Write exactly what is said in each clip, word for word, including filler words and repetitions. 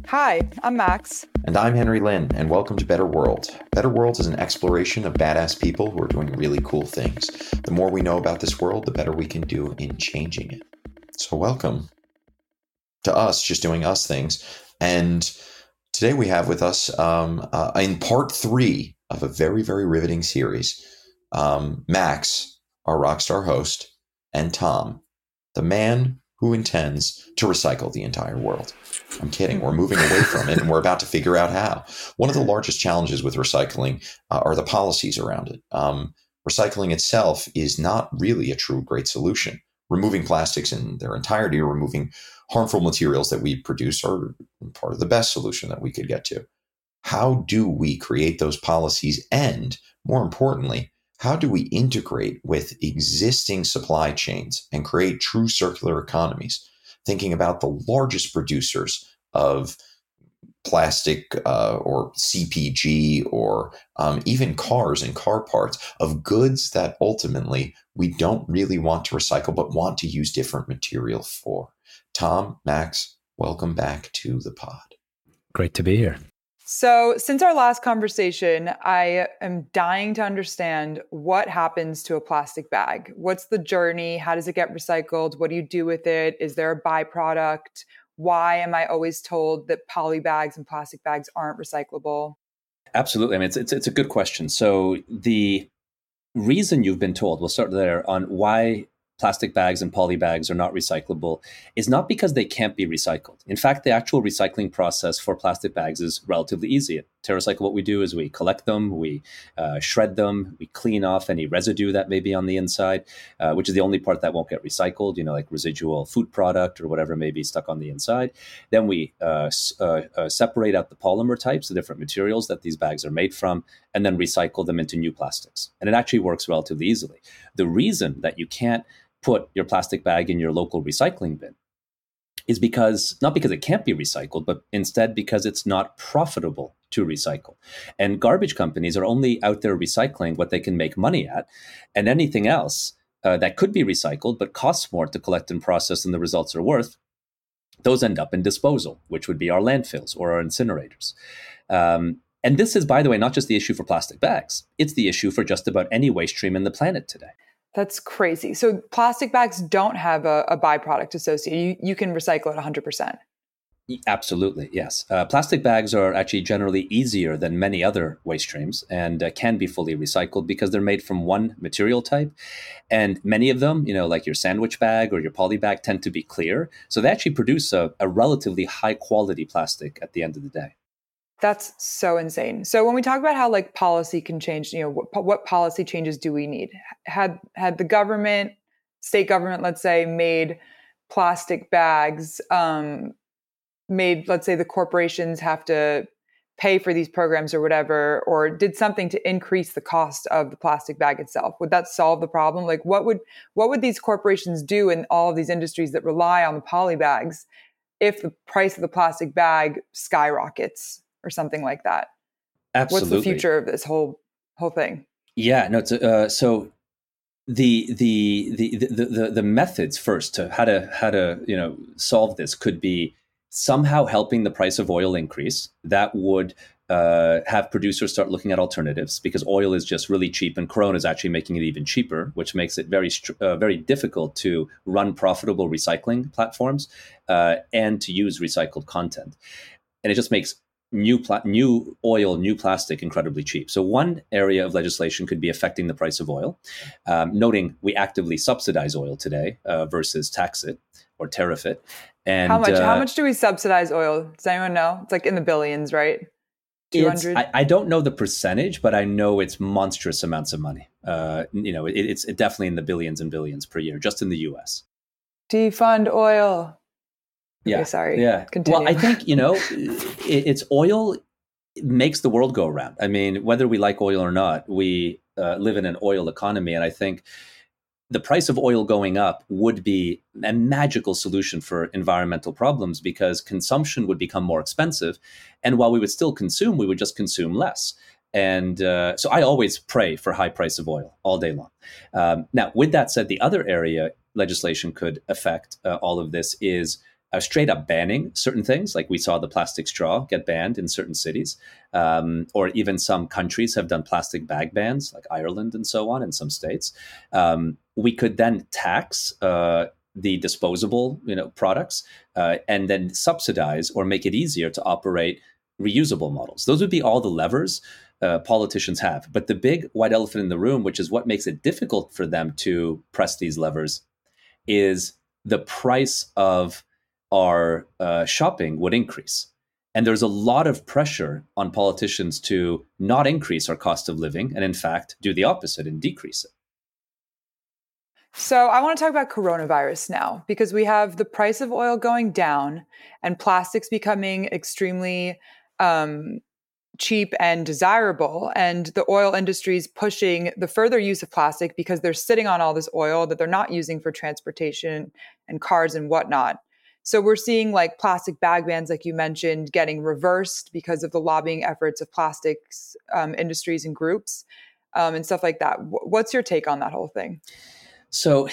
Hi, I'm Max. And I'm Henry Lin, and welcome to Better World. Better World is an exploration of badass people who are doing really cool things. The more we know about this world, the better we can do in changing it. So welcome to us just doing us things. And today we have with us, um, uh, in part three of a very, very riveting series, um, Max, our rockstar host, and Tom, the man who intends to recycle the entire world. I'm kidding. We're moving away from it, and we're about to figure out how. One of the largest challenges with recycling uh, are the policies around it. Um, recycling itself is not really a true great solution. Removing plastics in their entirety or removing harmful materials that we produce are part of the best solution that we could get to. How do we create those policies? And more importantly, how do we integrate with existing supply chains and create true circular economies? Thinking about the largest producers of plastic uh, or C P G or um, even cars and car parts, of goods that ultimately we don't really want to recycle but want to use different material for. Tom, Max, welcome back to the pod. Great to be here. So, since our last conversation, I am dying to understand what happens to a plastic bag. What's the journey? How does it get recycled? What do you do with it? Is there a byproduct? Why am I always told that poly bags and plastic bags aren't recyclable? Absolutely. I mean, it's, it's, it's a good question. So the reason you've been told, we'll start there, on why plastic bags and poly bags are not recyclable is not because they can't be recycled. In fact, the actual recycling process for plastic bags is relatively easy. At TerraCycle, what we do is we collect them, we uh, shred them, we clean off any residue that may be on the inside, uh, which is the only part that won't get recycled, you know, like residual food product or whatever may be stuck on the inside. Then we uh, uh, uh, separate out the polymer types, the different materials that these bags are made from, and then recycle them into new plastics. And it actually works relatively easily. The reason that you can't put your plastic bag in your local recycling bin is because, not because it can't be recycled, but instead because it's not profitable to recycle. And garbage companies are only out there recycling what they can make money at, and anything else uh, that could be recycled but costs more to collect and process than the results are worth, those end up in disposal, which would be our landfills or our incinerators. Um, and this is, by the way, not just the issue for plastic bags. It's the issue for just about any waste stream in the planet today. That's crazy. So plastic bags don't have a, a byproduct associated. You, you can recycle it one hundred percent. Absolutely, yes. Uh, plastic bags are actually generally easier than many other waste streams and uh, can be fully recycled because they're made from one material type. And many of them, you know, like your sandwich bag or your poly bag, tend to be clear. So they actually produce a, a relatively high quality plastic at the end of the day. That's so insane. So when we talk about how like policy can change, you know, what, what policy changes do we need? Had had the government, state government, let's say, made plastic bags, um, made, let's say, the corporations have to pay for these programs or whatever, or did something to increase the cost of the plastic bag itself, would that solve the problem? Like, what would what would these corporations do in all of these industries that rely on the poly bags if the price of the plastic bag skyrockets? Or something like that. Absolutely. What's the future of this whole whole thing? Yeah, no. It's, uh, so the, the the the the the methods first to how to how to you know solve this could be somehow helping the price of oil increase. That would uh, have producers start looking at alternatives because oil is just really cheap, and Corona is actually making it even cheaper, which makes it very uh, very difficult to run profitable recycling platforms uh, and to use recycled content, and it just makes new pla- new oil, new plastic incredibly cheap. So one area of legislation could be affecting the price of oil, um, noting we actively subsidize oil today uh, versus tax it or tariff it. And how much? Uh, how much do we subsidize oil? Does anyone know? It's like in the billions, right? two hundred I, I don't know the percentage, but I know it's monstrous amounts of money. Uh, you know, it, it's definitely in the billions and billions per year, just in the U S. Defund oil. Yeah, okay, sorry. Yeah. Continue. Well, I think, you know, it, it's oil makes the world go around. I mean, whether we like oil or not, we uh, live in an oil economy. And I think the price of oil going up would be a magical solution for environmental problems because consumption would become more expensive. And while we would still consume, we would just consume less. And uh, so I always pray for high price of oil all day long. Um, now, with that said, the other area legislation could affect uh, all of this is uh, straight up banning certain things, like we saw the plastic straw get banned in certain cities, um, or even some countries have done plastic bag bans, like Ireland and so on, in some states. Um, we could then tax uh, the disposable, you know, products, uh, and then subsidize or make it easier to operate reusable models. Those would be all the levers uh, politicians have. But the big white elephant in the room, which is what makes it difficult for them to press these levers, is the price of our uh, shopping would increase. And there's a lot of pressure on politicians to not increase our cost of living and, in fact, do the opposite and decrease it. So I want to talk about coronavirus now, because we have the price of oil going down and plastics becoming extremely um, cheap and desirable. And the oil industry is pushing the further use of plastic because they're sitting on all this oil that they're not using for transportation and cars and whatnot. So we're seeing like plastic bag bans, like you mentioned, getting reversed because of the lobbying efforts of plastics um, industries and groups um, and stuff like that. W- what's your take on that whole thing? So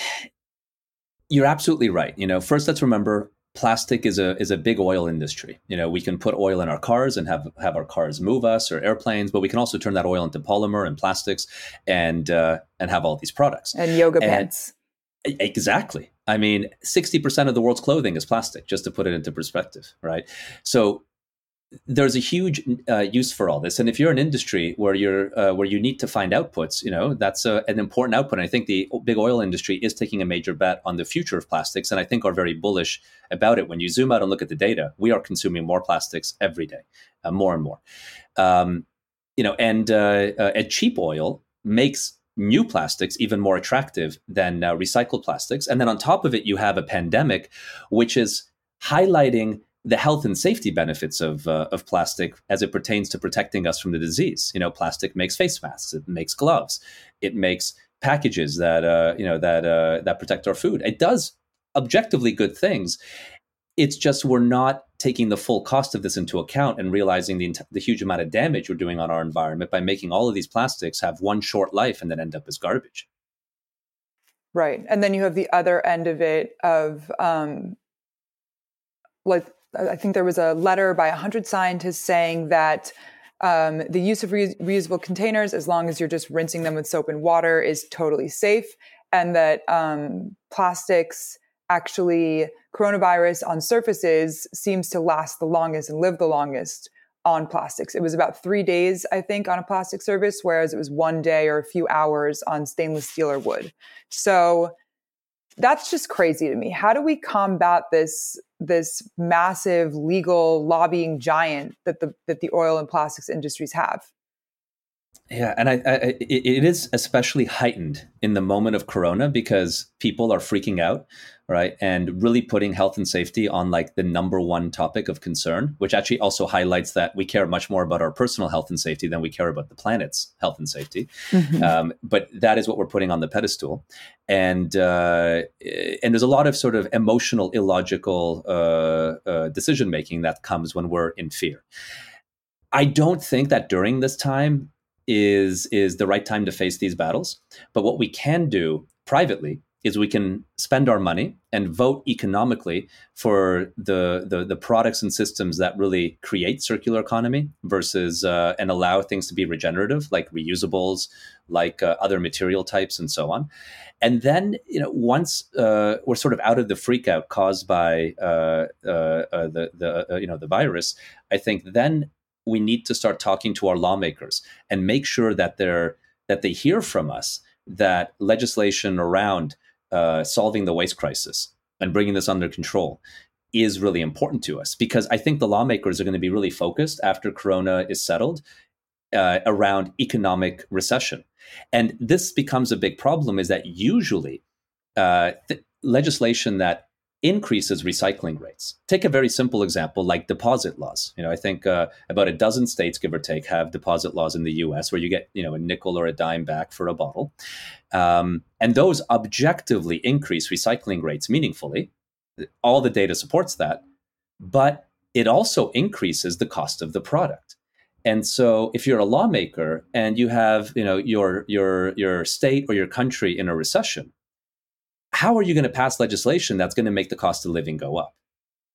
you're absolutely right. You know, first, let's remember plastic is a is a big oil industry. You know, we can put oil in our cars and have have our cars move us, or airplanes, but we can also turn that oil into polymer and plastics and uh, and have all these products. And yoga and, pants. Exactly. I mean, sixty percent of the world's clothing is plastic, just to put it into perspective, right? So there's a huge uh, use for all this, and if you're an industry where you're uh, where you need to find outputs, you know, that's a, an important output. And I think the big oil industry is taking a major bet on the future of plastics, and I think are very bullish about it. When you zoom out and look at the data, we are consuming more plastics every day, uh, more and more. Um, you know, and uh, uh, and cheap oil makes new plastics even more attractive than uh, recycled plastics. And then on top of it, you have a pandemic, which is highlighting the health and safety benefits of uh, of plastic as it pertains to protecting us from the disease. You know, plastic makes face masks, it makes gloves, it makes packages that uh, you know that uh, that protect our food. It does objectively good things. It's just we're not taking the full cost of this into account and realizing the the huge amount of damage we're doing on our environment by making all of these plastics have one short life and then end up as garbage. Right, and then you have the other end of it of um, like. I think there was a letter by one hundred scientists saying that um, the use of re- reusable containers, as long as you're just rinsing them with soap and water, is totally safe. And that um, plastics, actually, coronavirus on surfaces seems to last the longest and live the longest on plastics. It was about three days, I think, on a plastic surface, whereas it was one day or a few hours on stainless steel or wood. So that's just crazy to me. How do we combat this this massive legal lobbying giant that the that the oil and plastics industries have? Yeah, and I, I, it is especially heightened in the moment of Corona because people are freaking out, right? And really putting health and safety on like the number one topic of concern, which actually also highlights that we care much more about our personal health and safety than we care about the planet's health and safety. Mm-hmm. Um, but that is what we're putting on the pedestal. And uh, and there's a lot of sort of emotional, illogical uh, uh, decision making that comes when we're in fear. I don't think that during this time is is the right time to face these battles. But what we can do privately is we can spend our money and vote economically for the the, the products and systems that really create circular economy versus uh, and allow things to be regenerative, like reusables, like uh, other material types, and so on. And then, you know, once uh, we're sort of out of the freak out caused by uh, uh, uh, the the uh, you know the virus, I think then we need to start talking to our lawmakers and make sure that they're that they hear from us that legislation around uh, solving the waste crisis and bringing this under control is really important to us. Because I think the lawmakers are going to be really focused after Corona is settled uh, around economic recession. And this becomes a big problem is that usually uh, th- legislation that increases recycling rates. Take a very simple example like deposit laws. You know, I think uh, about a dozen states, give or take, have deposit laws in the U S where you get, you know, a nickel or a dime back for a bottle. Um, and those objectively increase recycling rates meaningfully. All the data supports that, but it also increases the cost of the product. And so if you're a lawmaker and you have, you know, your your your state or your country in a recession, how are you going to pass legislation that's going to make the cost of living go up?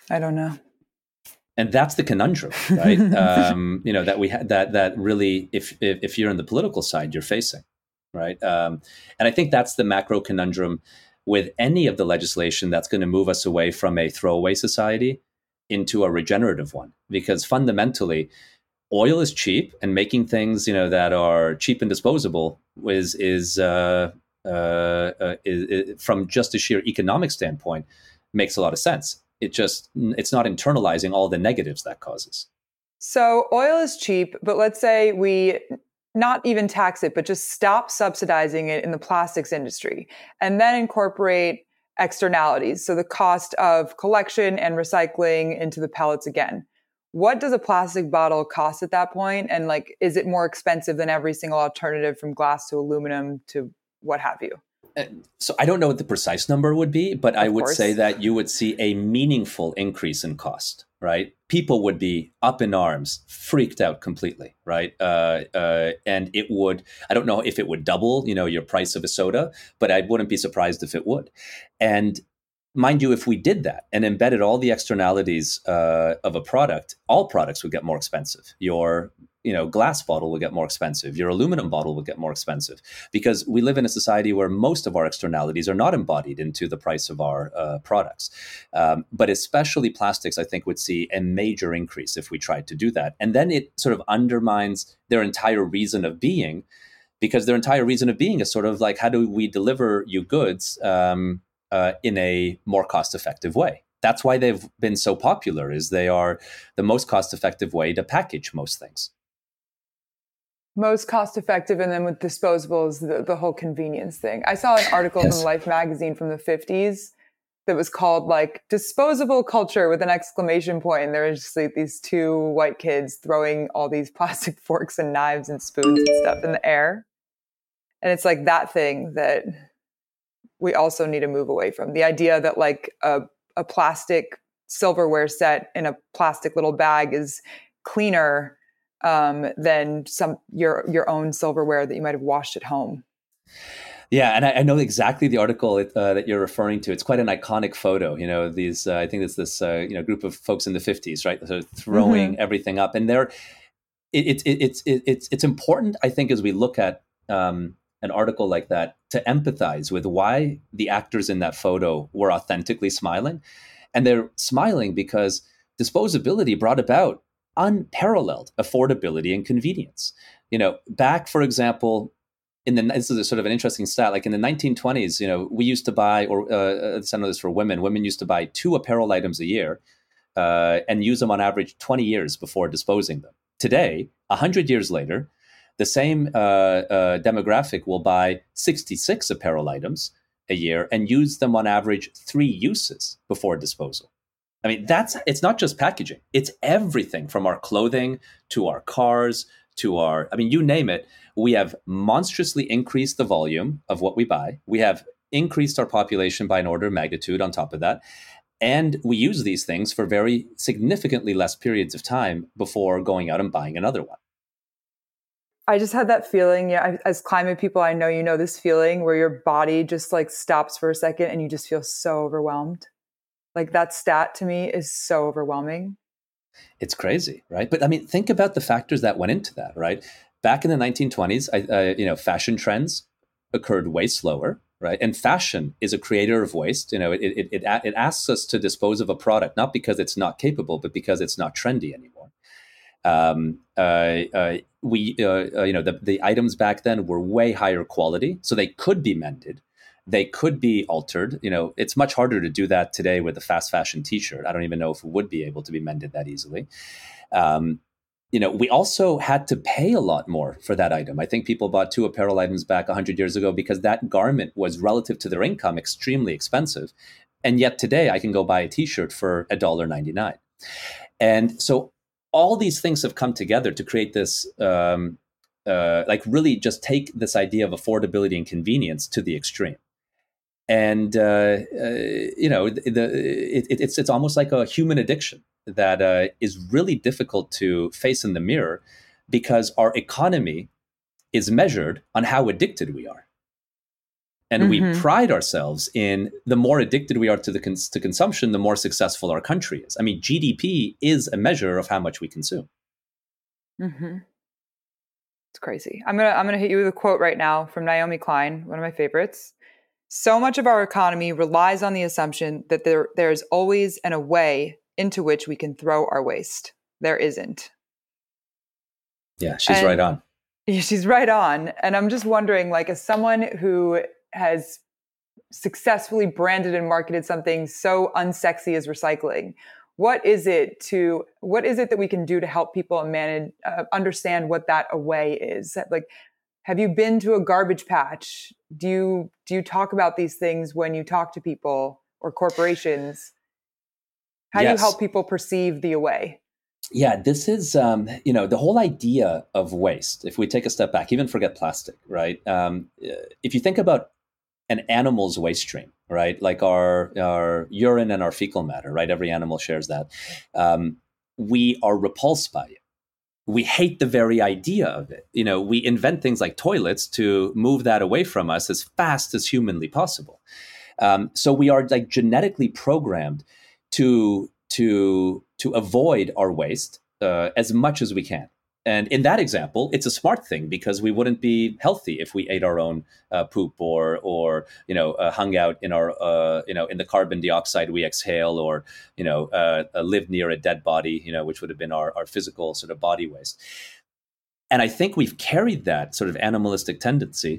I don't know. And that's the conundrum, right? um, you know, that we ha- that that really, if, if if you're on the political side, you're facing, right? Um, and I think that's the macro conundrum with any of the legislation that's going to move us away from a throwaway society into a regenerative one, because fundamentally, oil is cheap, and making things, you know, that are cheap and disposable is is, uh, uh, uh, is, is from just a sheer economic standpoint makes a lot of sense. It just it's not internalizing all the negatives that causes. So oil is cheap, but let's say we not even tax it, but just stop subsidizing it in the plastics industry and then incorporate externalities. So the cost of collection and recycling into the pellets again. What does a plastic bottle cost at that point? And like, is it more expensive than every single alternative from glass to aluminum to what have you? So I don't know what the precise number would be, but I Of would course. say that you would see a meaningful increase in cost, right? People would be up in arms, freaked out completely, right? Uh, uh, and it would, I don't know if it would double, you know, your price of a soda, but I wouldn't be surprised if it would. And mind you, if we did that and embedded all the externalities uh, of a product, all products would get more expensive. Your you know, glass bottle will get more expensive. Your aluminum bottle will get more expensive, because we live in a society where most of our externalities are not embodied into the price of our uh, products. Um, but especially plastics, I think, would see a major increase if we tried to do that. And then it sort of undermines their entire reason of being, because their entire reason of being is sort of like, how do we deliver you goods um, uh, in a more cost-effective way? That's why they've been so popular, is they are the most cost-effective way to package most things. Most cost effective, and then with disposables, the, the whole convenience thing. I saw an article yes. from Life magazine from the fifties that was called like disposable culture with an exclamation point. And there was just like these two white kids throwing all these plastic forks and knives and spoons and stuff in the air. And it's like that thing that we also need to move away from. The idea that like a, a plastic silverware set in a plastic little bag is cleaner Um, than some your your own silverware that you might have washed at home. Yeah, and I, I know exactly the article uh, that you're referring to. It's quite an iconic photo. You know, these uh, I think it's this uh, you know group of folks in the fifties, right? Sort of throwing mm-hmm. everything up, and they're it, it, it, it's it, it's it's important, I think, as we look at um, an article like that, to empathize with why the actors in that photo were authentically smiling, and they're smiling because disposability brought about unparalleled affordability and convenience. You know, back, for example, in the this is a sort of an interesting stat. Like in the nineteen twenties, you know, we used to buy, or uh, I know this for women, women used to buy two apparel items a year uh, and use them on average twenty years before disposing them. Today, one hundred years later, the same uh, uh, demographic will buy sixty-six apparel items a year and use them on average three uses before disposal. I mean, that's it's not just packaging. It's everything from our clothing to our cars to our, I mean, you name it. We have monstrously increased the volume of what we buy. We have increased our population by an order of magnitude on top of that. And we use these things for very significantly less periods of time before going out and buying another one. I just had that feeling, yeah, as climate people, I know you know this feeling where your body just like stops for a second and you just feel so overwhelmed. Like that stat to me is so overwhelming. It's crazy, right? But I mean, think about the factors that went into that, right? Back in the nineteen twenties, I, uh, you know, fashion trends occurred way slower, right? And fashion is a creator of waste. You know, it it it, it asks us to dispose of a product, not because it's not capable, but because it's not trendy anymore. Um, uh, uh, we, uh, uh, you know, the the items back then were way higher quality, so they could be mended. They could be altered. You know, it's much harder to do that today with a fast fashion T-shirt. I don't even know if it would be able to be mended that easily. Um, you know, we also had to pay a lot more for that item. I think people bought two apparel items back one hundred years ago because that garment was, relative to their income, extremely expensive. And yet today I can go buy a T-shirt for one dollar ninety-nine. And so all these things have come together to create this, um, uh, like really just take this idea of affordability and convenience to the extreme. And, uh, uh, you know, the, the it, it's it's almost like a human addiction that uh, is really difficult to face in the mirror because our economy is measured on how addicted we are. And Mm-hmm. we pride ourselves in the more addicted we are to the cons- to consumption, the more successful our country is. I mean, G D P is a measure of how much we consume. Mm-hmm. It's crazy. I'm gonna I'm gonna hit you with a quote right now from Naomi Klein, one of my favorites. So much of our economy relies on the assumption that there there is always an a way into which we can throw our waste. There isn't. Yeah, she's And right on. she's right on. And I'm just wondering, like, as someone who has successfully branded and marketed something so unsexy as recycling, what is it to what is it that we can do to help people manage uh, understand what that away is? Like, have you been to a garbage patch? Do you do you talk about these things when you talk to people or corporations? How Yes. do you help people perceive the away? Yeah, this is, um, you know, the whole idea of waste. If we take a step back, even forget plastic, right? Um, if you think about an animal's waste stream, right? Like our our urine and our fecal matter, right? Every animal shares that. Um, we are repulsed by it. We hate the very idea of it. You know, we invent things like toilets to move that away from us as fast as humanly possible. Um, so we are like genetically programmed to to to avoid our waste uh, as much as we can. And in that example, it's a smart thing because we wouldn't be healthy if we ate our own uh, poop or or you know uh, hung out in our uh, you know in the carbon dioxide we exhale, or you know uh, uh, lived near a dead body, you know which would have been our, our physical sort of body waste. And I think we've carried that sort of animalistic tendency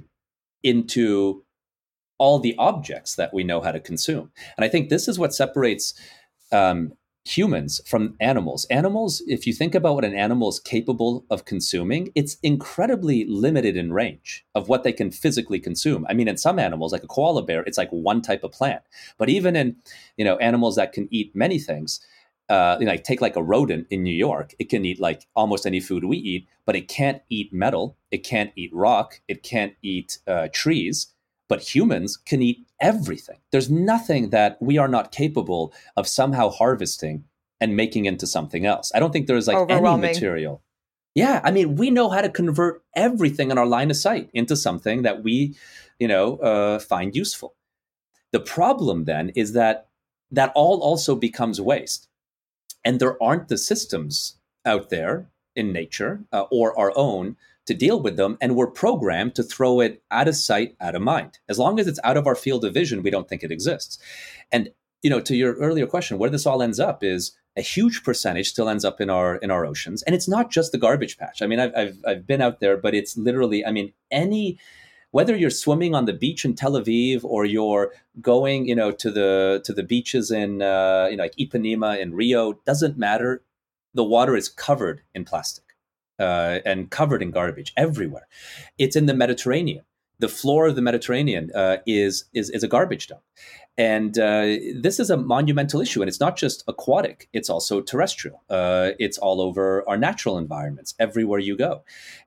into all the objects that we know how to consume. And I think this is what separates um, humans from animals. Animals, if you think about what an animal is capable of consuming, it's incredibly limited in range of what they can physically consume. I mean, in some animals, like a koala bear, it's like one type of plant. But even in, you know, animals that can eat many things, uh, you know, like take like a rodent in New York, it can eat like almost any food we eat, but it can't eat metal, it can't eat rock, it can't eat uh, trees. But humans can eat everything. There's nothing that we are not capable of somehow harvesting and making into something else. I don't think there's like any material. Yeah, I mean, we know how to convert everything in our line of sight into something that we, you know, uh, find useful. The problem then is that that all also becomes waste. And there aren't the systems out there in nature uh, or our own to deal with them, and we're programmed to throw it out of sight, out of mind. As long as it's out of our field of vision, we don't think it exists. And you know, to your earlier question, where this all ends up is a huge percentage still ends up in our in our oceans, and it's not just the garbage patch. I mean, I've I've, I've been out there, but it's literally, I mean, any whether you're swimming on the beach in Tel Aviv or you're going, you know, to the to the beaches in uh, you know, like Ipanema in Rio, doesn't matter. The water is covered in plastic. Uh, and covered in garbage everywhere. It's in the Mediterranean. The floor of the Mediterranean uh, is, is is a garbage dump. And uh, this is a monumental issue. And it's not just aquatic, it's also terrestrial. Uh, it's all over our natural environments, everywhere you go.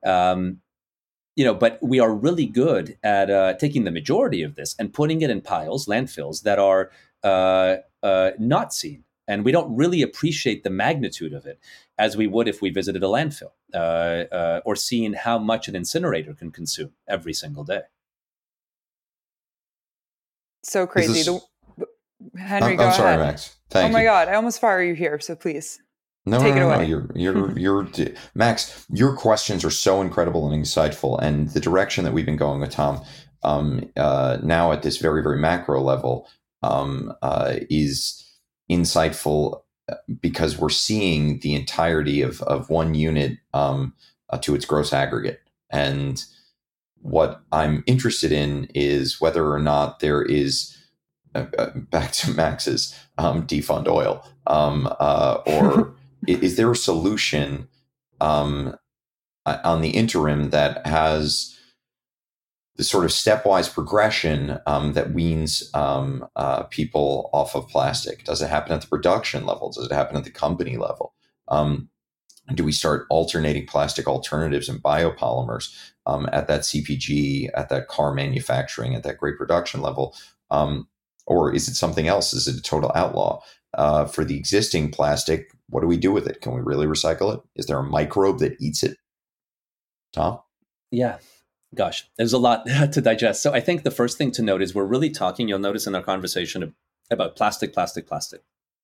Um, you know, but we are really good at uh, taking the majority of this and putting it in piles, landfills that are uh, uh, not seen. And we don't really appreciate the magnitude of it as we would if we visited a landfill uh, uh, or seen how much an incinerator can consume every single day. So crazy. This... The, Henry, I'm, go I'm sorry, ahead. Max. Thank you. Oh my God, I almost fire you here. So please no, take no, it no, away. No. You're, you're, you're, Max. Your questions are so incredible and insightful, and the direction that we've been going with Tom um, uh, now at this very, very macro level um, uh, is insightful because we're seeing the entirety of, of one unit um, uh, to its gross aggregate. And what I'm interested in is whether or not there is, uh, uh, back to Max's, um, defund oil, um, uh, or is there a solution um, on the interim that has the sort of stepwise progression um, that weans um, uh, people off of plastic? Does it happen at the production level? Does it happen at the company level? Um, do we start alternating plastic alternatives and biopolymers um, at that C P G, at that car manufacturing, at that great production level? Um, or is it something else? Is it a total outlaw? Uh, for the existing plastic, what do we do with it? Can we really recycle it? Is there a microbe that eats it? Tom? Yeah. Gosh, there's a lot to digest. So I think the first thing to note is we're really talking, you'll notice in our conversation about plastic, plastic, plastic.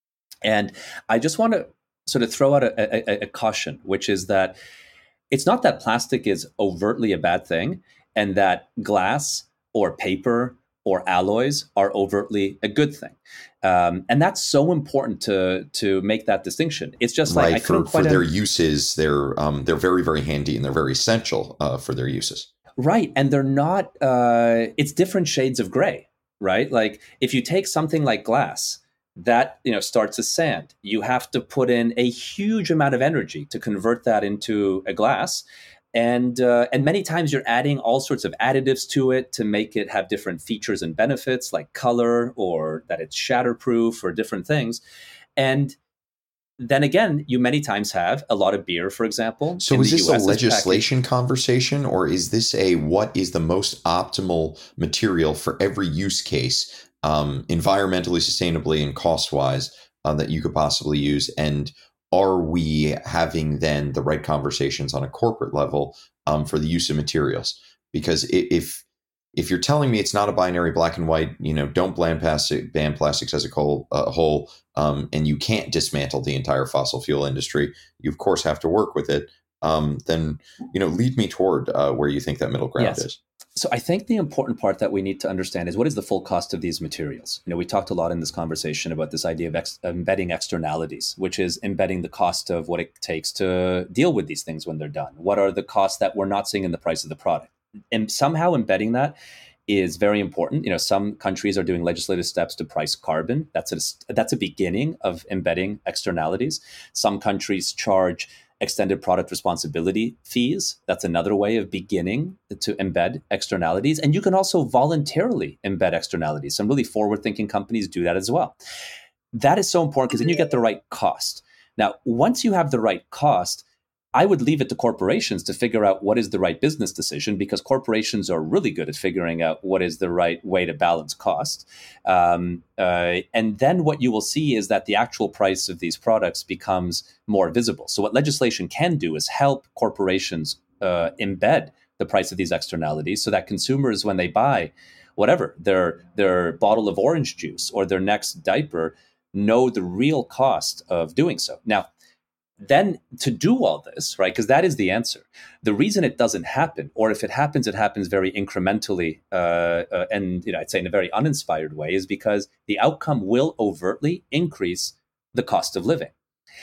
And I just want to sort of throw out a, a, a caution, which is that it's not that plastic is overtly a bad thing and that glass or paper or alloys are overtly a good thing. Um, and that's so important to to make that distinction. It's just like right, I couldn't for, quite for their un- uses, they're um, they're very, very handy and they're very essential uh, for their uses. Right. And they're not, uh, it's different shades of gray, right? Like if you take something like glass, that, you know, starts as sand, you have to put in a huge amount of energy to convert that into a glass. And, uh, and many times you're adding all sorts of additives to it to make it have different features and benefits like color or that it's shatterproof or different things. And then again, you many times have a lot of beer, for example. So in is the this U S a legislation packaged. conversation, or is this a what is the most optimal material for every use case, um, environmentally, sustainably, and cost wise uh, that you could possibly use? And are we having then the right conversations on a corporate level um, for the use of materials? Because i- if if you're telling me it's not a binary black and white, you know, don't ban plastic, ban plastics as a whole, uh, whole, um, and you can't dismantle the entire fossil fuel industry. You of course have to work with it. Um, then you know, lead me toward uh, where you think that middle ground Yes. is. So I think the important part that we need to understand is what is the full cost of these materials? You know, we talked a lot in this conversation about this idea of ex- embedding externalities, which is embedding the cost of what it takes to deal with these things when they're done. What are the costs that we're not seeing in the price of the product? And somehow embedding that is very important. You know, some countries are doing legislative steps to price carbon. That's a that's a beginning of embedding externalities. Some countries charge extended product responsibility fees. That's another way of beginning to embed externalities. And you can also voluntarily embed externalities. Some really forward-thinking companies do that as well. That is so important because then you get the right cost. Now, once you have the right cost, I would leave it to corporations to figure out what is the right business decision, because corporations are really good at figuring out what is the right way to balance cost. Um, uh, and then what you will see is that the actual price of these products becomes more visible. So what legislation can do is help corporations uh, embed the price of these externalities so that consumers, when they buy whatever, their their bottle of orange juice or their next diaper, know the real cost of doing so. Now, then to do all this, right, because that is the answer. The reason it doesn't happen, or if it happens, it happens very incrementally uh, uh, and, you know, I'd say in a very uninspired way, is because the outcome will overtly increase the cost of living.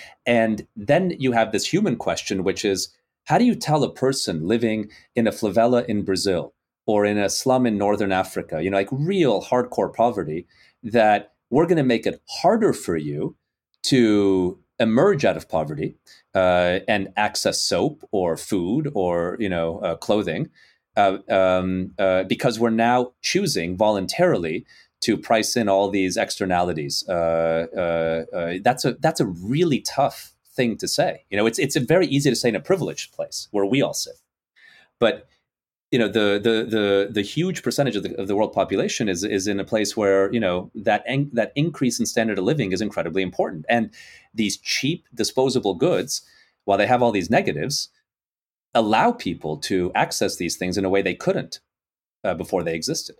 And then you have this human question, which is, how do you tell a person living in a favela in Brazil or in a slum in Northern Africa, you know, like real hardcore poverty, that we're going to make it harder for you to emerge out of poverty uh, and access soap or food or, you know, uh, clothing uh, um, uh, because we're now choosing voluntarily to price in all these externalities. Uh, uh, uh, that's a that's a really tough thing to say. You know, it's it's a very easy to say in a privileged place where we all sit, but you know, the the the the huge percentage of the of the world population is is in a place where, you know, that en- that increase in standard of living is incredibly important. And these cheap disposable goods, while they have all these negatives, allow people to access these things in a way they couldn't uh, before they existed.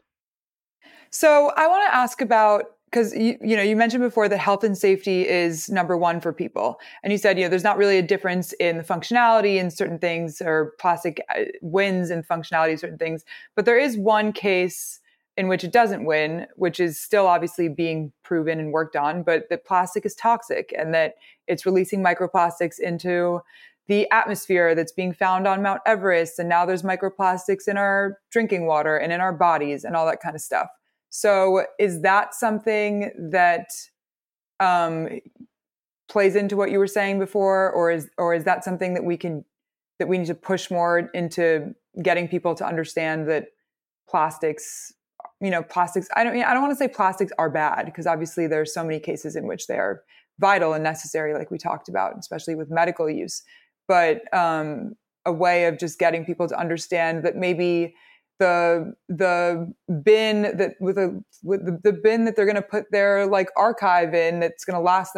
So I want to ask about, because you, you know, you mentioned before that health and safety is number one for people. And you said, you know, there's not really a difference in the functionality in certain things, or plastic wins in functionality of certain things. But there is one case in which it doesn't win, which is still obviously being proven and worked on, but that plastic is toxic and that it's releasing microplastics into the atmosphere that's being found on Mount Everest. And now there's microplastics in our drinking water and in our bodies and all that kind of stuff. So is that something that um, plays into what you were saying before, or is or is that something that we can that we need to push more into getting people to understand that plastics, you know, plastics? I don't I don't want to say plastics are bad, because obviously there are so many cases in which they are vital and necessary, like we talked about, especially with medical use. But um, a way of just getting people to understand that maybe the the bin that with a with the, the bin that they're going to put their like archive in, that's going to last them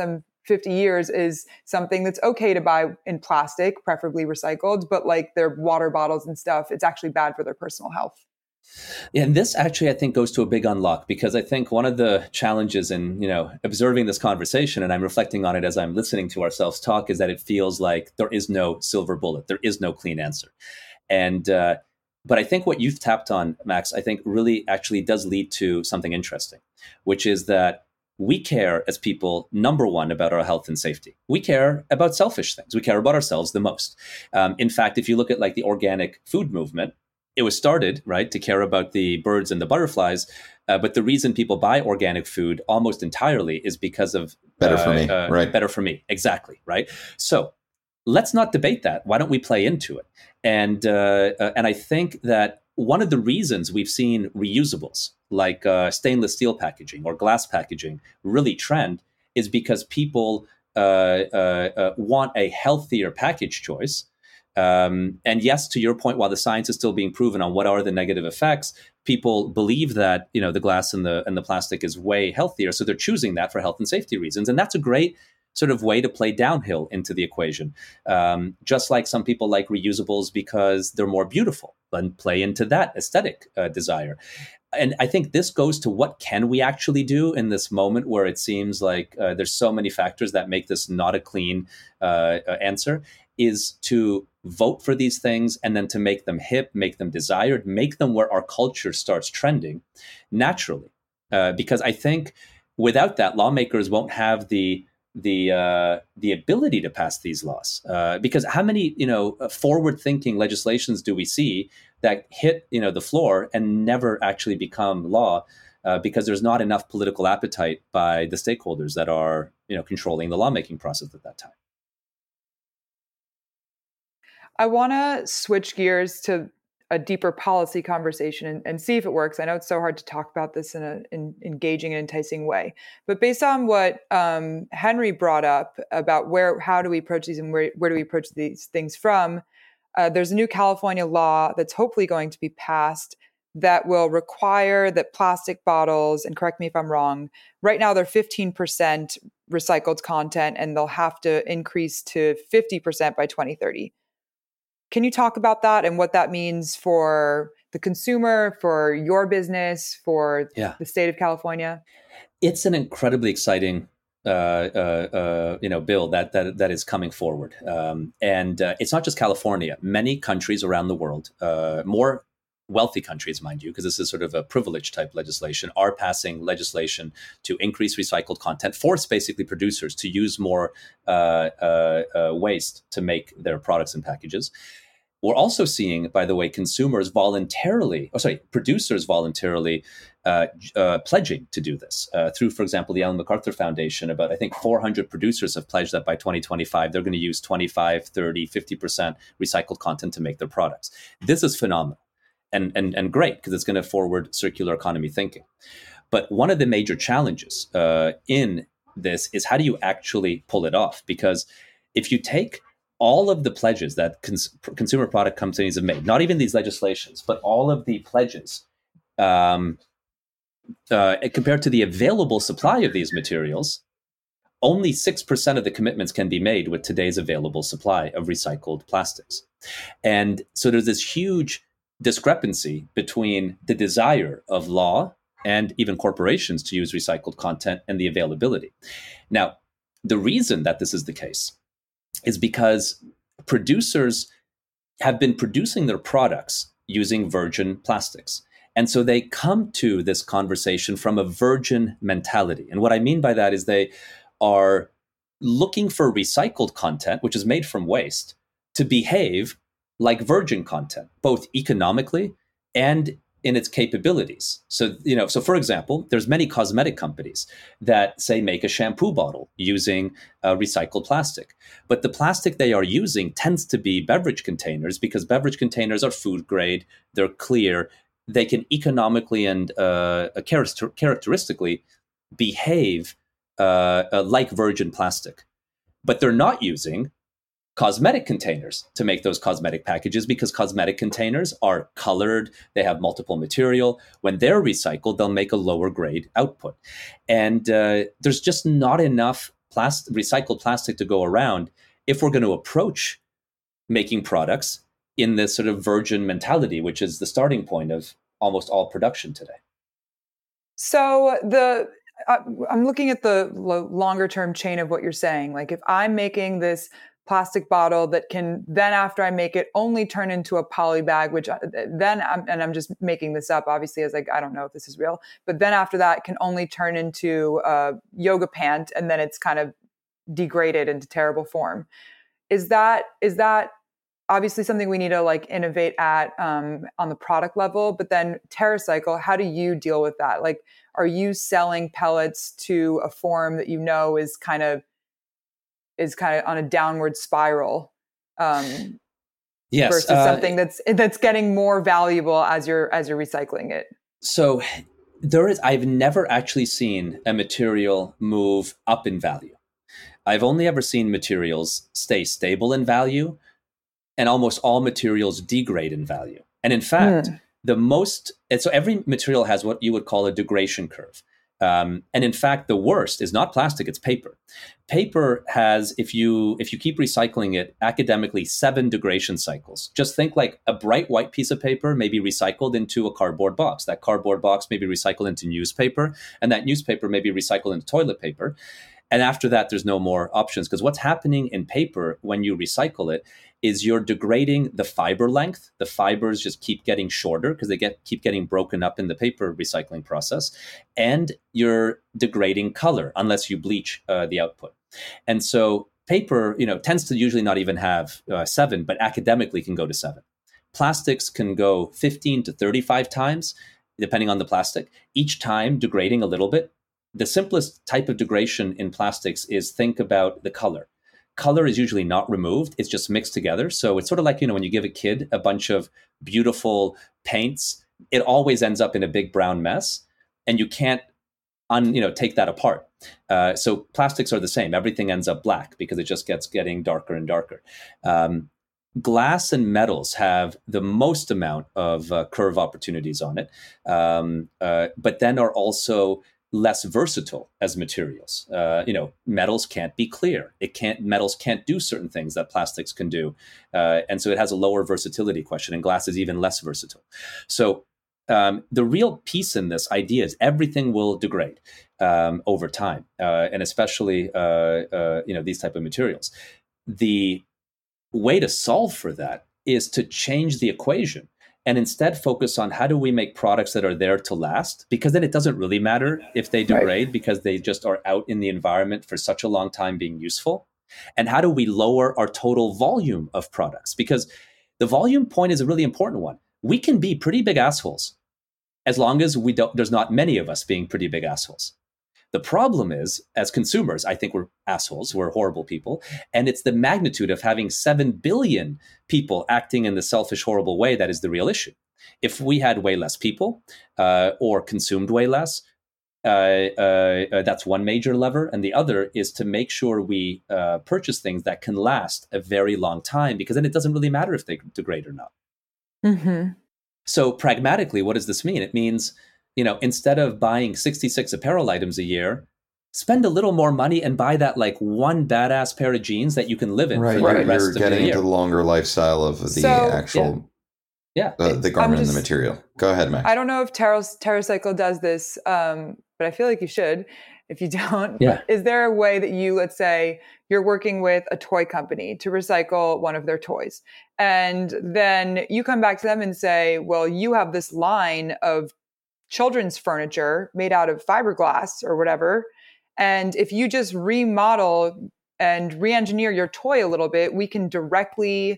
fifty years is something that's okay to buy in plastic, preferably recycled, but like their water bottles and stuff, it's actually bad for their personal health. Yeah, and this actually, I think, goes to a big unlock, because I think one of the challenges in, you know, observing this conversation, and I'm reflecting on it as I'm listening to ourselves talk, is that it feels like there is no silver bullet. There is no clean answer. And, uh, but I think what you've tapped on, Max, I think really actually does lead to something interesting, which is that we care as people, number one, about our health and safety. We care about selfish things. We care about ourselves the most. Um, in fact, if you look at like the organic food movement, it was started, right, to care about the birds and the butterflies. Uh, but the reason people buy organic food almost entirely is because of better uh, for me, uh, right? Better for me. Exactly. Right. So let's not debate that. Why don't we play into it? And uh, uh, and I think that one of the reasons we've seen reusables like uh, stainless steel packaging or glass packaging really trend is because people uh, uh, uh, want a healthier package choice. Um, and yes, to your point, while the science is still being proven on what are the negative effects, people believe that, you know, the glass and the and the plastic is way healthier. So they're choosing that for health and safety reasons. And that's a great sort of way to play downhill into the equation. Um, just like some people like reusables because they're more beautiful and play into that aesthetic uh, desire. And I think this goes to what can we actually do in this moment where it seems like uh, there's so many factors that make this not a clean uh, uh, answer, is to vote for these things and then to make them hip, make them desired, make them where our culture starts trending naturally. Uh, because I think without that, lawmakers won't have the the uh, the ability to pass these laws. Uh, because how many, you know, forward-thinking legislations do we see that hit, you know, the floor and never actually become law uh, because there's not enough political appetite by the stakeholders that are, you know, controlling the lawmaking process at that time. I want to switch gears to a deeper policy conversation and, and see if it works. I know it's so hard to talk about this in an in engaging and enticing way, but based on what um, Henry brought up about where, how do we approach these and where, where do we approach these things from, uh, there's a new California law that's hopefully going to be passed that will require that plastic bottles, and correct me if I'm wrong, right now they're fifteen percent recycled content and they'll have to increase to fifty percent by twenty thirty. Can you talk about that and what that means for the consumer, for your business, for yeah. the state of California? It's an incredibly exciting, uh, uh, uh, you know, bill that that that is coming forward, um, and uh, it's not just California. Many countries around the world, uh, more wealthy countries, mind you, because this is sort of a privilege type legislation, are passing legislation to increase recycled content, force basically producers to use more uh, uh, uh, waste to make their products and packages. We're also seeing, by the way, consumers voluntarily, or sorry, producers voluntarily uh, uh, pledging to do this uh, through, for example, the Ellen MacArthur Foundation. About, I think, four hundred producers have pledged that by twenty twenty-five, they're going to use twenty-five, thirty, fifty percent recycled content to make their products. This is phenomenal and, and, and great because it's going to forward circular economy thinking. But one of the major challenges uh, in this is how do you actually pull it off? Because if you take all of the pledges that cons- consumer product companies have made, not even these legislations, but all of the pledges um, uh, compared to the available supply of these materials, only six percent of the commitments can be made with today's available supply of recycled plastics. And so there's this huge discrepancy between the desire of law and even corporations to use recycled content and the availability. Now, the reason that this is the case is because producers have been producing their products using virgin plastics. And so they come to this conversation from a virgin mentality. And what I mean by that is they are looking for recycled content, which is made from waste, to behave like virgin content, both economically and in its capabilities. So, you know, so for example, there's many cosmetic companies that say make a shampoo bottle using uh, recycled plastic. But the plastic they are using tends to be beverage containers because beverage containers are food grade, they're clear, they can economically and uh, character- characteristically behave uh, uh, like virgin plastic. But they're not using cosmetic containers to make those cosmetic packages because cosmetic containers are colored, they have multiple material. When they're recycled, they'll make a lower grade output. And uh, there's just not enough plastic, recycled plastic to go around if we're going to approach making products in this sort of virgin mentality, which is the starting point of almost all production today. So the uh, I'm looking at the lo- longer term chain of what you're saying. Like if I'm making this plastic bottle that can then after I make it only turn into a poly bag, which then I'm, and I'm just making this up obviously as like, I don't know if this is real, but then after that can only turn into a yoga pant and then it's kind of degraded into terrible form. Is that, is that obviously something we need to like innovate at um, on the product level, but then TerraCycle, how do you deal with that? Like, are you selling pellets to a form that you know is kind of is kind of on a downward spiral um, yes, versus uh, something that's that's getting more valuable as you're as you're recycling it? So there is, I've never actually seen a material move up in value. I've only ever seen materials stay stable in value, and almost all materials degrade in value. And in fact, mm. the most, and so every material has what you would call a degradation curve. Um, and in fact, the worst is not plastic, it's paper. Paper has, if you if you keep recycling it academically, seven degradation cycles. Just think like a bright white piece of paper may be recycled into a cardboard box. That cardboard box may be recycled into newspaper, and that newspaper may be recycled into toilet paper. And after that, there's no more options. Because what's happening in paper when you recycle it is you're degrading the fiber length. The fibers just keep getting shorter because they get keep getting broken up in the paper recycling process. And you're degrading color unless you bleach uh, the output. And so paper, you know, tends to usually not even have uh, seven, but academically can go to seven. Plastics can go fifteen to thirty-five times, depending on the plastic, each time degrading a little bit. The simplest type of degradation in plastics is think about the color. Color is usually not removed. It's just mixed together. So it's sort of like, you know, when you give a kid a bunch of beautiful paints, it always ends up in a big brown mess. And you can't, un, you know, take that apart. Uh, so plastics are the same. Everything ends up black because it just gets getting darker and darker. Um, glass and metals have the most amount of uh, curve opportunities on it, um, uh, but then are also less versatile as materials. Uh, you know, metals can't be clear. It can't. Metals can't do certain things that plastics can do, uh, and so it has a lower versatility question. And glass is even less versatile. So um, the real piece in this idea is everything will degrade um, over time, uh, and especially uh, uh, you know these type of materials. The way to solve for that is to change the equation. And instead focus on how do we make products that are there to last? Because then it doesn't really matter if they degrade, right, because they just are out in the environment for such a long time being useful. And how do we lower our total volume of products? Because the volume point is a really important one. We can be pretty big assholes as long as we don't, there's not many of us being pretty big assholes. The problem is, as consumers, I think we're assholes, we're horrible people. And it's the magnitude of having seven billion people acting in the selfish, horrible way that is the real issue. If we had way less people uh, or consumed way less, uh, uh, uh, that's one major lever. And the other is to make sure we uh, purchase things that can last a very long time, because then it doesn't really matter if they degrade or not. Mm-hmm. So pragmatically, what does this mean? It means, you know, instead of buying sixty-six apparel items a year, spend a little more money and buy that like one badass pair of jeans that you can live in right, for right. the rest You're of getting the year. into the longer lifestyle of the so, actual, yeah, yeah. Uh, the garment just, and the material. Go ahead, Max. I don't know if Terra, TerraCycle does this, um, but I feel like you should. If you don't, yeah. Is there a way that you, let's say, you're working with a toy company to recycle one of their toys, and then you come back to them and say, well, you have this line of children's furniture made out of fiberglass or whatever. And if you just remodel and re-engineer your toy a little bit, we can directly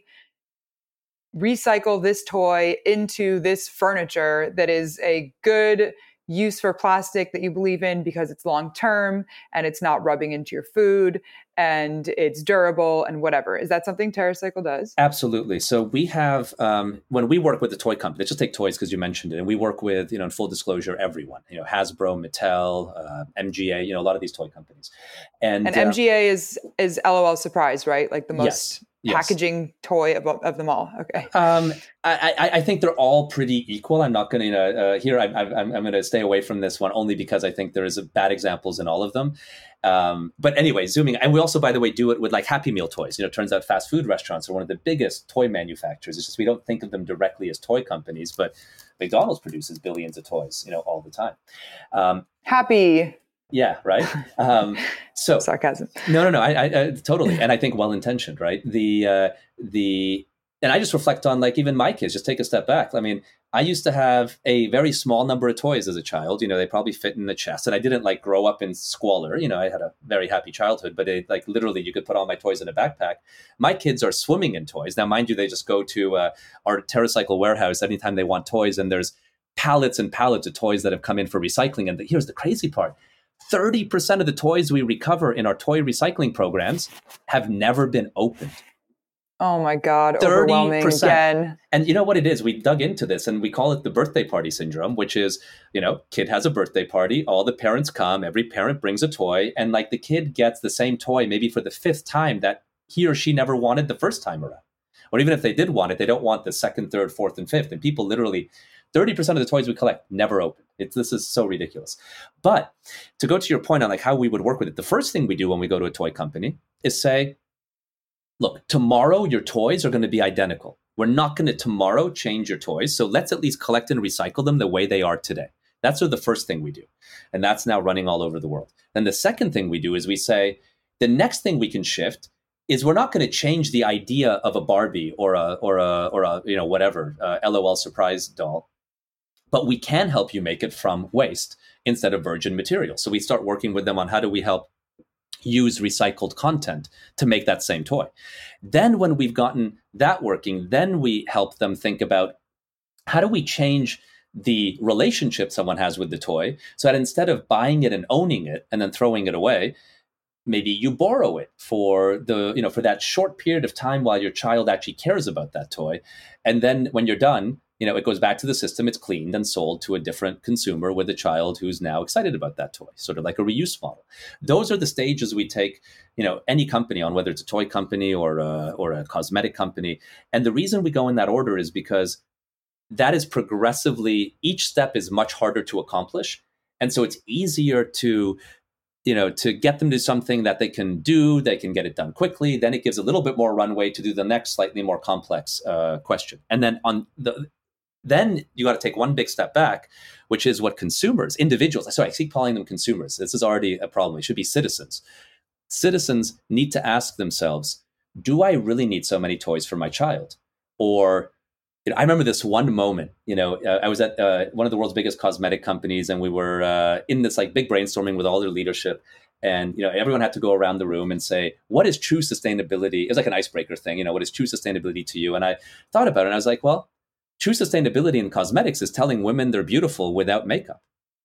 recycle this toy into this furniture that is a good use for plastic that you believe in because it's long-term and it's not rubbing into your food and it's durable and whatever. Is that something TerraCycle does? Absolutely. So we have, um, when we work with the toy company, let's just take toys because you mentioned it, and we work with, you know, in full disclosure, everyone, you know, Hasbro, Mattel, uh, M G A, you know, a lot of these toy companies. And, and uh, M G A is, is LOL Surprise, right? Like the most... Yes. yes. packaging toy of, of them all? Okay. Um, I, I, I think they're all pretty equal. I'm not going to, you know, uh, here I, I, I'm, I'm going to stay away from this one only because I think there is bad examples in all of them. Um, but anyway, zooming, and we also, by the way, do it with like Happy Meal toys. You know, it turns out fast food restaurants are one of the biggest toy manufacturers. It's just we don't think of them directly as toy companies, but McDonald's produces billions of toys, you know, all the time. Um, Happy. Yeah, right. Um, so sarcasm. No, no, no. I, I, I totally, and I think well intentioned, right? The uh, the and I just reflect on like even my kids. Just take a step back. I mean, I used to have a very small number of toys as a child. You know, they probably fit in the chest, and I didn't like grow up in squalor. You know, I had a very happy childhood, but it, like literally, you could put all my toys in a backpack. My kids are swimming in toys now. Mind you, they just go to uh, our TerraCycle warehouse anytime they want toys, and there's pallets and pallets of toys that have come in for recycling. And the, here's the crazy part. thirty percent of the toys we recover in our toy recycling programs have never been opened. Oh my God, overwhelming again. And you know what it is? We dug into this and we call it the birthday party syndrome, which is, you know, kid has a birthday party, all the parents come, every parent brings a toy, and like the kid gets the same toy maybe for the fifth time that he or she never wanted the first time around. Or even if they did want it, they don't want the second, third, fourth, and fifth. And people literally, thirty percent of the toys we collect never open. It's, this is so ridiculous. But to go to your point on like how we would work with it, the first thing we do when we go to a toy company is say, look, tomorrow your toys are going to be identical. We're not going to tomorrow change your toys. So let's at least collect and recycle them the way they are today. That's sort of the first thing we do. And that's now running all over the world. Then the second thing we do is we say, the next thing we can shift is we're not going to change the idea of a Barbie or a, or a, or a, you know, whatever, uh, LOL surprise doll. But we can help you make it from waste instead of virgin material. So we start working with them on how do we help use recycled content to make that same toy. Then when we've gotten that working, then we help them think about how do we change the relationship someone has with the toy so that instead of buying it and owning it and then throwing it away, maybe you borrow it for the, you know, for that short period of time while your child actually cares about that toy. And then when you're done, you know, it goes back to the system, it's cleaned and sold to a different consumer with a child who's now excited about that toy, sort of like a reuse model. Those are the stages we take, you know, any company on, whether it's a toy company or a, or a cosmetic company. And the reason we go in that order is because that is progressively, each step is much harder to accomplish. And so it's easier to, you know, to get them to something that they can do, they can get it done quickly. Then it gives a little bit more runway to do the next slightly more complex uh, question. And then on the, Then you got to take one big step back, which is what consumers, individuals, sorry, I keep calling them consumers. This is already a problem. It should be citizens. Citizens need to ask themselves, do I really need so many toys for my child? Or, you know, I remember this one moment, you know, uh, I was at uh, one of the world's biggest cosmetic companies and we were uh, in this like big brainstorming with all their leadership. And, you know, everyone had to go around the room and say, what is true sustainability? It was like an icebreaker thing, you know, what is true sustainability to you? And I thought about it and I was like, well, true sustainability in cosmetics is telling women they're beautiful without makeup.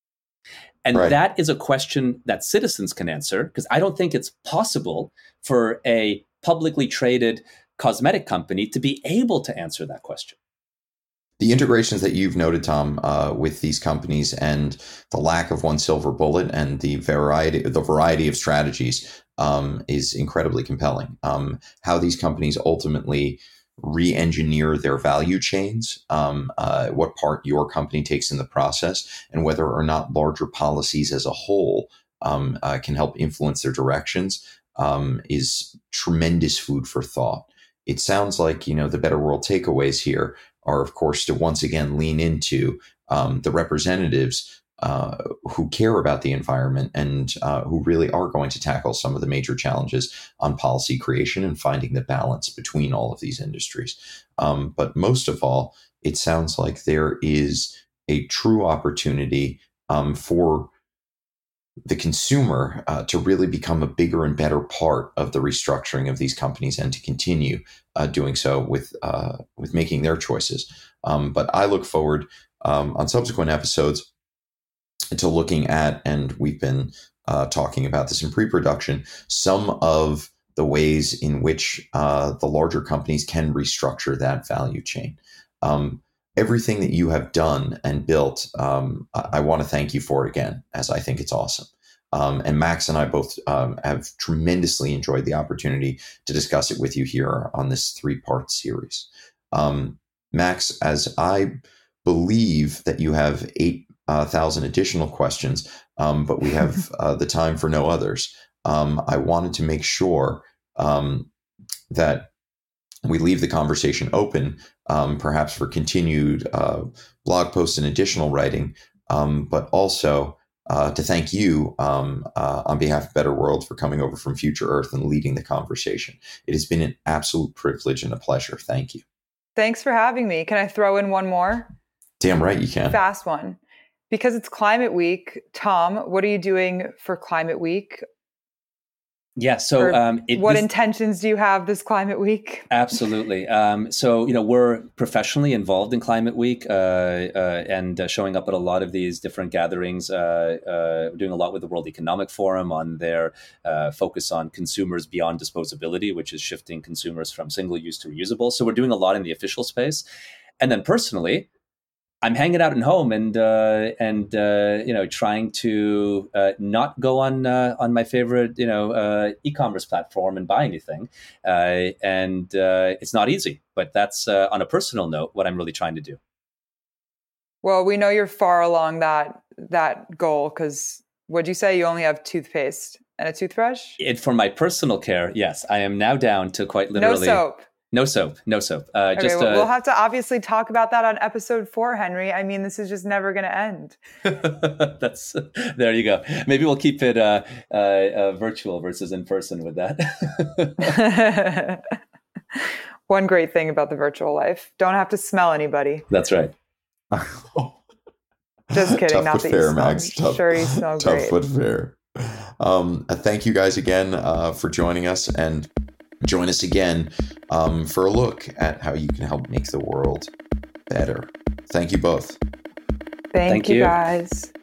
And right. That is a question that citizens can answer, because I don't think it's possible for a publicly traded cosmetic company to be able to answer that question. The integrations that you've noted, Tom, uh, with these companies and the lack of one silver bullet and the variety, the variety of strategies um, is incredibly compelling. Um, how these companies ultimately re-engineer their value chains, um, uh, what part your company takes in the process, and whether or not larger policies as a whole um, uh, can help influence their directions um, is tremendous food for thought. It sounds like, you know, the Better World takeaways here are, of course, to once again lean into um, the representatives uh, who care about the environment and uh, who really are going to tackle some of the major challenges on policy creation and finding the balance between all of these industries. Um, but most of all, it sounds like there is a true opportunity um, for the consumer uh, to really become a bigger and better part of the restructuring of these companies and to continue uh, doing so with uh, with making their choices. Um, but I look forward um, on subsequent episodes to looking at, and we've been uh, talking about this in pre-production, some of the ways in which uh, the larger companies can restructure that value chain. Um, everything that you have done and built, um, I, I want to thank you for it again, as I think it's awesome. Um, and Max and I both um, have tremendously enjoyed the opportunity to discuss it with you here on this three-part series. Um, Max, as I believe that you have eight thousand uh, additional questions, um, but we have uh, the time for no others, um, I wanted to make sure um, that we leave the conversation open, um, perhaps for continued uh, blog posts and additional writing, um, but also uh, to thank you um, uh, on behalf of Better World for coming over from Future Earth and leading the conversation. It has been an absolute privilege and a pleasure. Thank you. Thanks for having me. Can I throw in one more? Damn right you can. Fast one. Because it's Climate Week, Tom, what are you doing for Climate Week? Yeah. So, um, it, what this, intentions do you have this Climate Week? Absolutely. Um, so, you know, we're professionally involved in Climate Week uh, uh, and uh, showing up at a lot of these different gatherings. Uh, uh, we're doing a lot with the World Economic Forum on their uh, focus on consumers beyond disposability, which is shifting consumers from single use to reusable. So we're doing a lot in the official space. And then personally, I'm hanging out at home and uh, and uh, you know trying to uh, not go on uh, on my favorite you know uh, e-commerce platform and buy anything, uh, and uh, it's not easy. But that's uh, on a personal note what I'm really trying to do. Well, we know you're far along that that goal because what'd you say? You only have toothpaste and a toothbrush? It for my personal care, yes, I am now down to quite literally no soap. No soap, no soap. Uh, okay, just well, uh, we'll have to obviously talk about that on episode four, Henry. I mean, this is just never going to end. That's there you go. Maybe we'll keep it uh, uh, uh, virtual versus in person with that. One great thing about the virtual life: don't have to smell anybody. That's right. Just kidding. Tough not but that fair, you smell. Max. Tough, sure, you smell tough great. but fair. Um, thank you guys again uh, for joining us, and join us again um, for a look at how you can help make the world better. Thank you both. Thank, Thank you, you, guys.